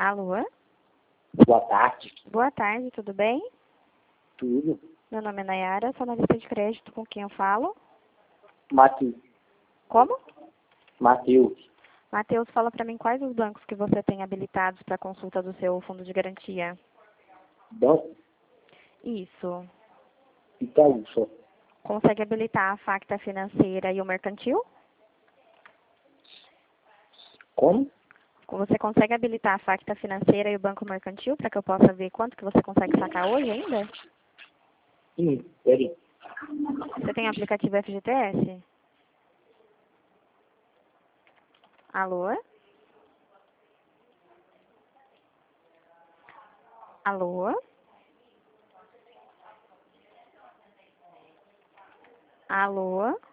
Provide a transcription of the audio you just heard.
Alô? Boa tarde. Boa tarde, tudo bem? Tudo. Meu nome é Nayara, sou analista de crédito, com quem eu falo? Matheus. Como? Matheus. Matheus, fala para mim quais os bancos que você tem habilitados para consulta do seu fundo de garantia. Banco Isso. Itaú só. Consegue habilitar a Facta Financeira e o Mercantil? Como? Você consegue habilitar a Facta Financeira e o Banco Mercantil para que eu possa ver quanto que você consegue sacar hoje ainda? Sim, peraí. Você tem aplicativo FGTS? Alô? Alô? Alô?